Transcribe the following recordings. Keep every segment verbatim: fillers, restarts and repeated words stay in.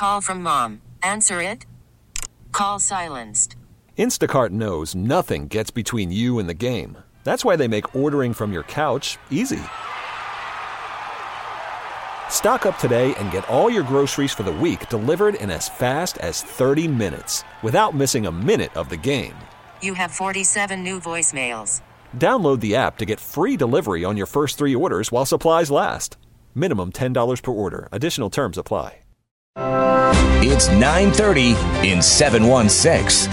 call from mom. Answer it. Call silenced. Instacart knows nothing gets between you and the game. That's why they make ordering from your couch easy. Stock up today and get all your groceries for the week delivered in as fast as thirty minutes without missing a minute of the game. You have forty-seven new voicemails. Download the app to get free delivery on your first three orders while supplies last. Minimum ten dollars per order. Additional terms apply. It's nine thirty in seven one six.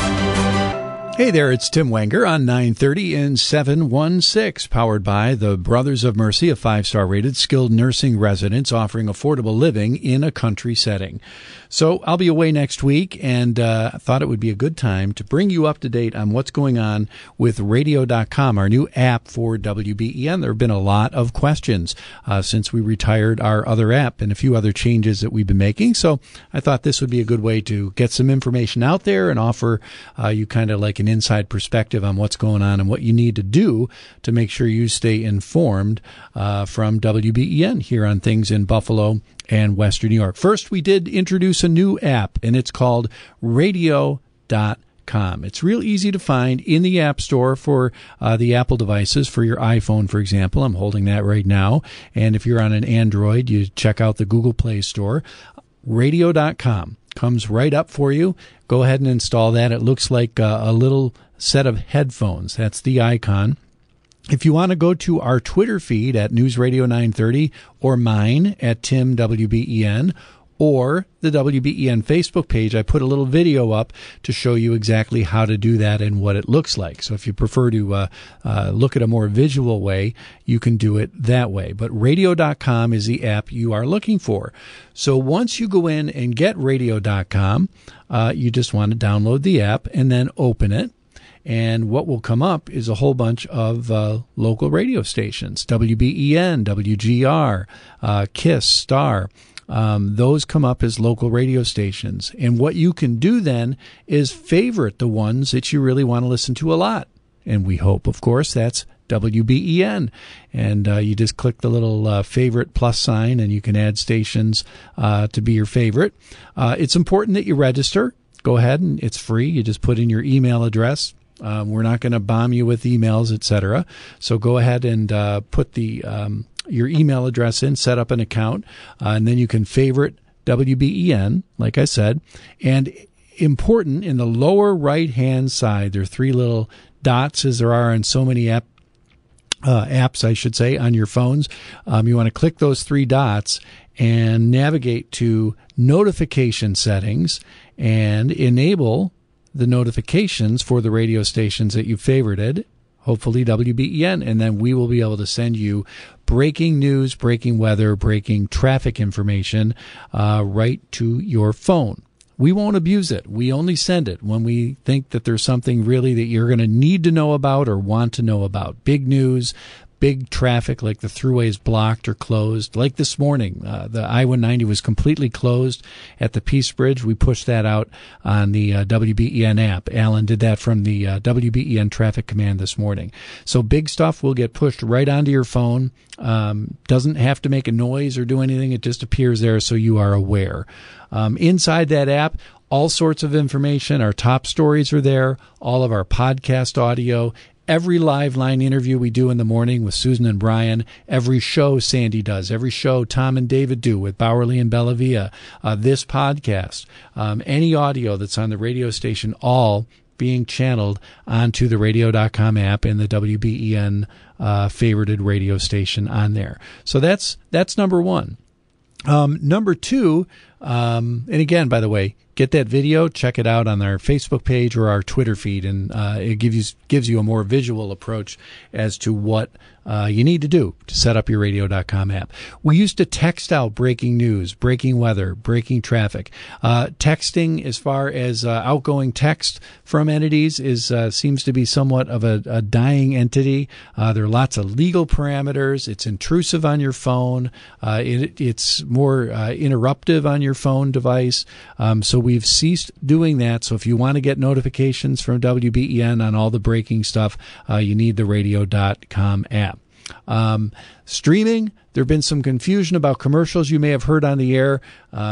Hey there, it's Tim Wenger on nine thirty in seven one six, powered by the Brothers of Mercy, a five-star rated skilled nursing residence offering affordable living in a country setting. So I'll be away next week, and uh, I thought it would be a good time to bring you up to date on what's going on with radio dot com, our new app for W B E N. There have been a lot of questions uh, since we retired our other app and a few other changes that we've been making. So I thought this would be a good way to get some information out there and offer uh, you kind of like an inside perspective on what's going on and what you need to do to make sure you stay informed uh, from W B E N here on things in Buffalo and Western New York. First, we did introduce a new app, and it's called radio dot com. It's real easy to find in the App Store for uh, the Apple devices, for your iPhone, for example. I'm holding that right now. And if you're on an Android, you check out the Google Play Store. radio dot com comes right up for you. Go ahead and install that. It looks like uh, a little set of headphones. That's the icon. If you want to go to our Twitter feed at News Radio nine thirty, or mine at Tim W B E N, or the W B E N Facebook page, I put a little video up to show you exactly how to do that and what it looks like. So if you prefer to uh, uh, look at a more visual way, you can do it that way. But radio dot com is the app you are looking for. So once you go in and get radio dot com, uh, you just want to download the app and then open it. And what will come up is a whole bunch of uh, local radio stations, W B E N, W G R, uh, KISS, Star. Um, those come up as local radio stations. And what you can do then is favorite the ones that you really want to listen to a lot. And we hope, of course, that's W B E N. And uh, you just click the little uh, favorite plus sign, and you can add stations uh, to be your favorite. Uh, it's important that you register. Go ahead, and it's free. You just put in your email address. Um, we're not going to bomb you with emails, et cetera. So go ahead and uh, put the um, your email address in, set up an account, uh, and then you can favorite W B E N, like I said. And important, in the lower right-hand side, there are three little dots, as there are on so many app, uh, apps, I should say, on your phones. Um, you want to click those three dots and navigate to notification settings and enable the notifications for the radio stations that you favorited, hopefully W B E N, and then we will be able to send you breaking news, breaking weather, breaking traffic information uh, right to your phone. We won't abuse it. We only send it when we think that there's something really that you're going to need to know about or want to know about. Big news, big traffic, like the thruways blocked or closed. Like this morning, uh, the I one ninety was completely closed at the Peace Bridge. We pushed that out on the uh, W B E N app. Alan did that from the uh, W B E N Traffic Command this morning. So big stuff will get pushed right onto your phone. Um, doesn't have to make a noise or do anything. It just appears there so you are aware. Um, inside that app, all sorts of information. Our top stories are there, all of our podcast audio, every live line interview we do in the morning with Susan and Brian, every show Sandy does, every show Tom and David do with Bowerly and Bellavia, uh, this podcast, um, any audio that's on the radio station, all being channeled onto the radio dot com app and the W B E N uh, favorited radio station on there. So that's that's number one. Um, number two, um, and again, by the way, get that video, check it out on our Facebook page or our Twitter feed, and uh, it gives you gives you a more visual approach as to what uh, you need to do to set up your radio dot com app. We used to text out breaking news, breaking weather, breaking traffic. Uh, texting, as far as uh, outgoing text from entities, is uh, seems to be somewhat of a, a dying entity. Uh, there are lots of legal parameters. It's intrusive on your phone. Uh, it, it's more uh, interruptive on your phone device. Um, so we've ceased doing that. So if you want to get notifications from W B E N on all the breaking stuff, uh, you need the radio dot com app. Um, streaming, there have been some confusion about commercials you may have heard on the air. Um,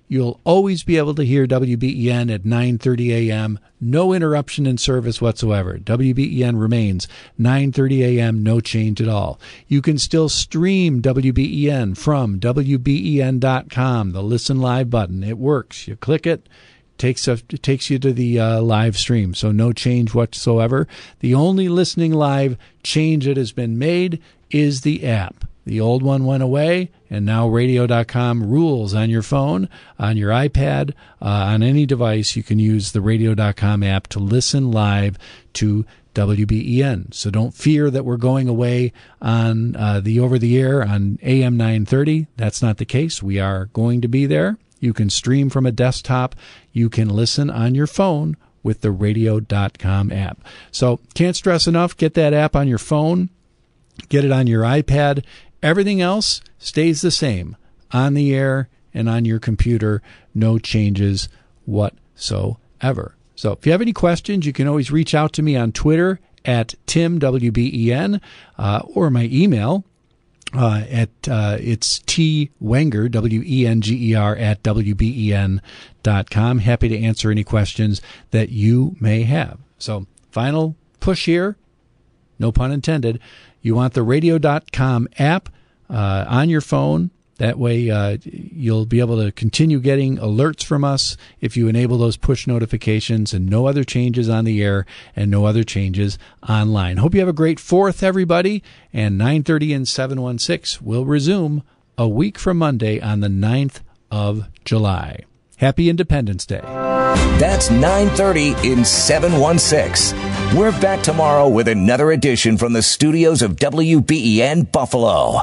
you'll always be able to hear W B E N at nine thirty a.m. No interruption in service whatsoever. W B E N remains nine thirty a.m., no change at all. You can still stream W B E N from W B E N dot com, the Listen Live button. It works. You click it, takes a, it takes you to the uh, live stream, so no change whatsoever. The only Listening Live change that has been made is the app. The old one went away, and now radio dot com rules on your phone, on your iPad, uh, on any device. You can use the radio dot com app to listen live to W B E N. So don't fear that we're going away on uh, the over-the-air on A M nine thirty. That's not the case. We are going to be there. You can stream from a desktop. You can listen on your phone with the radio dot com app. So can't stress enough, get that app on your phone. Get it on your iPad. Everything else stays the same on the air and on your computer. No changes whatsoever. So if you have any questions, you can always reach out to me on Twitter at Tim W B E N uh, or my email uh, at uh, it's T Wenger, W E N G E R, at W B E N dot com. Happy to answer any questions that you may have. So final push here, no pun intended. You want the radio dot com app uh, on your phone. That way uh, you'll be able to continue getting alerts from us if you enable those push notifications, and no other changes on the air and no other changes online. Hope you have a great fourth, everybody. And nine thirty in seven one six will resume a week from Monday on the ninth of July. Happy Independence Day. That's nine thirty in seven one six. We're back tomorrow with another edition from the studios of W B E N Buffalo.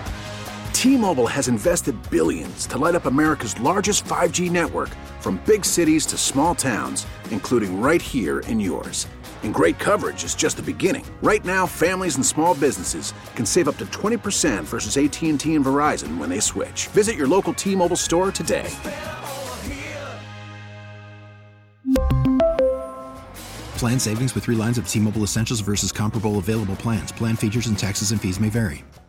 T-Mobile has invested billions to light up America's largest five G network, from big cities to small towns, including right here in yours. And great coverage is just the beginning. Right now, families and small businesses can save up to twenty percent versus A T and T and Verizon when they switch. Visit your local T-Mobile store today. Plan savings with three lines of T-Mobile Essentials versus comparable available plans. Plan features and taxes and fees may vary.